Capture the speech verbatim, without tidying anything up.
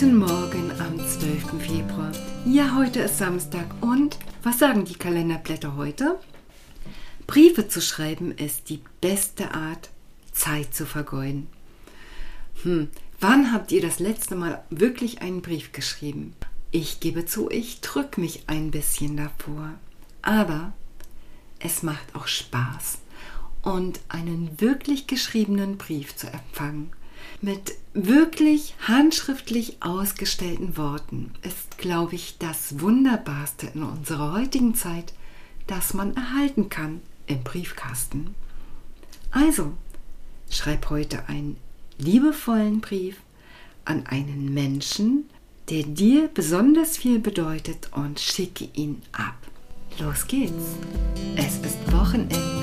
Guten Morgen am zwölften Februar. Ja, heute ist Samstag und was sagen die Kalenderblätter heute? Briefe zu schreiben ist die beste Art, Zeit zu vergeuden. Hm, wann habt ihr das letzte Mal wirklich einen Brief geschrieben? Ich gebe zu, ich drücke mich ein bisschen davor. Aber es macht auch Spaß. Und einen wirklich geschriebenen Brief zu empfangen, mit wirklich handschriftlich ausgestellten Worten, ist, glaube ich, das Wunderbarste in unserer heutigen Zeit, das man erhalten kann im Briefkasten. Also, schreib heute einen liebevollen Brief an einen Menschen, der dir besonders viel bedeutet, und schicke ihn ab. Los geht's! Es ist Wochenende.